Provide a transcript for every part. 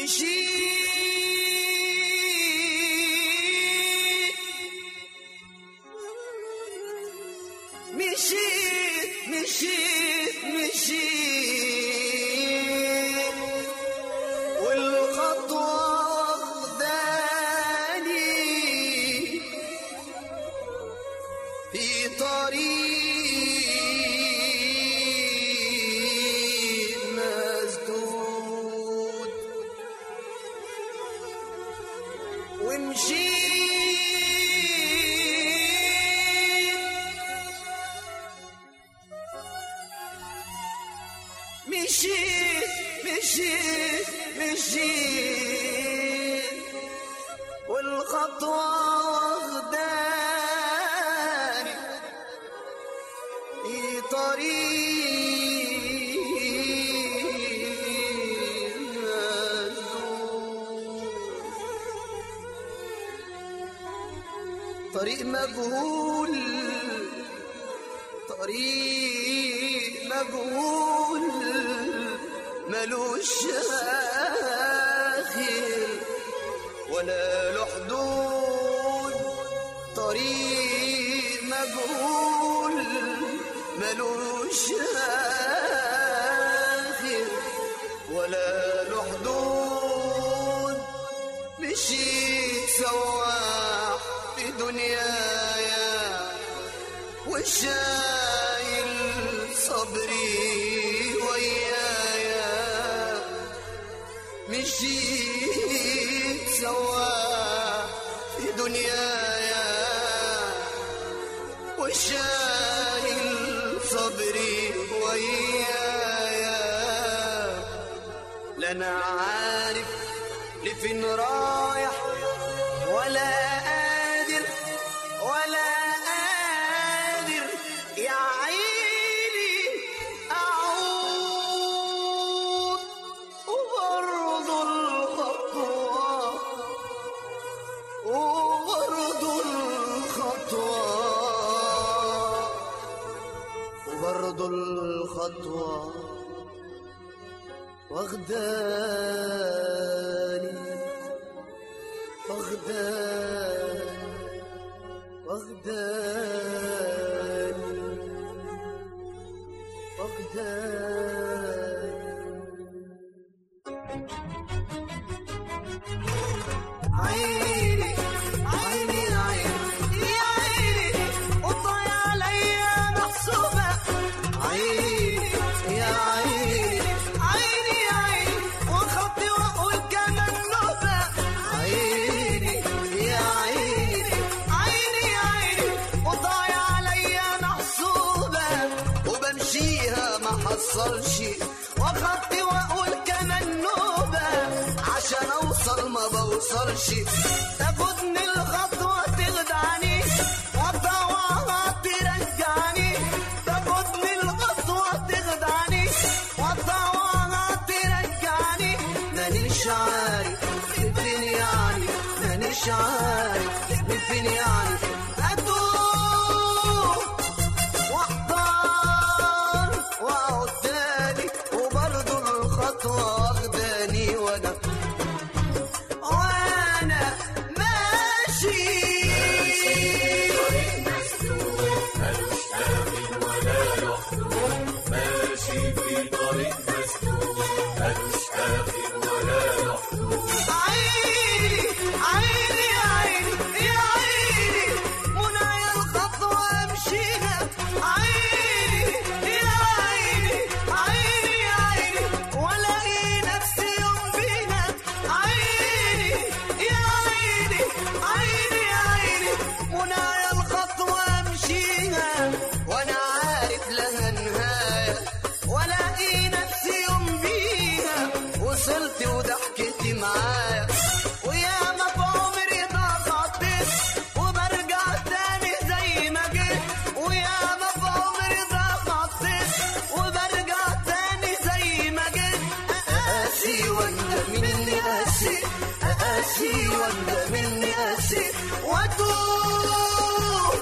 مشيت والخطوة واخداني في طريق مسدود ومشيت والخطوة واخداني في طريق مسدود طريق مجهول ملوش آخر ولا له حدود طريق مجهول ملوش آخر ولا له حدود مشيت سواح في دنيايا وشايل صبري ويايا مشيت سواح في دنيايا وشايل صبري ويايا لا انا عارف لفين رايح ولا قادر يا عيني اعود وبرضه الخطوة واخداني عيني يا عيني وضايع عليا محسوبة عيني يا عيني وخطي واقول كمان نوبة عيني يا عيني وضايع عليا محسوبة وبمشيها ما حصلش وخطي واقول كمان نوبة عشان اوصل ما بوصلش تاخدني الخطوة تخدعني وطوعها ترجعني تاخدني الخطوة تخدعني وطوعها ترجعني مانيش عارف فين يعني مانيش عارف فين يعني اتوه واحتار واقعد تاني وبرضه الخطوة واخداني وانا ماشي في طريق مسدود ملوش آخر ولا له حدود عيني يا عيني منايا الخطوة امشيها عيني يا عيني والاقي نفسي يوم فيها عيني يا عيني منايا الخطوة امشيها وانا عارف لها نهاية والاقي نفسي يوم بيها وصلت وضحكتي معايا وياما في عمري ضغطت وبرجع تاني زي ما جيت وياما في عمري ضغطت وبرجع تاني زي ما جيت اقاسي واندم مني اقاسي واندم مني اقاسي واتوب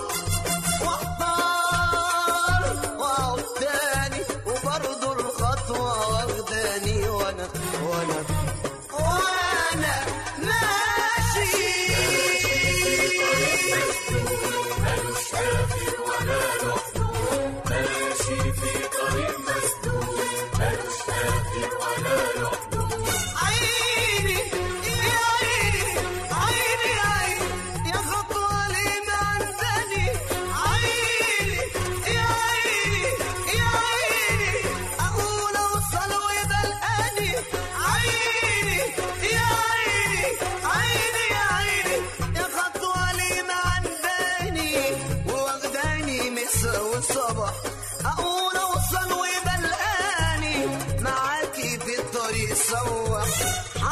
واحتار واقعد تاني وبرضه الخطوة واخداني وانا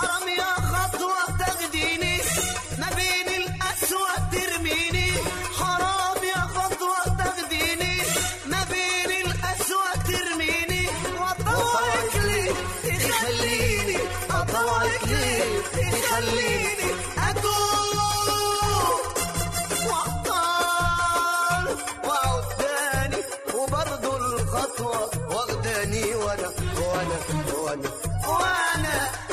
حرام يا خطوة تاخديني ما بين القسوة ترميني، حرام يا خطوة تاخديني ما بين القسوة ترميني، وأطوعك ليه تخليني، أطوعك ليه تخليني أدوب وأحضر وأعداني، وبرضه الخطوة واخداني وأنا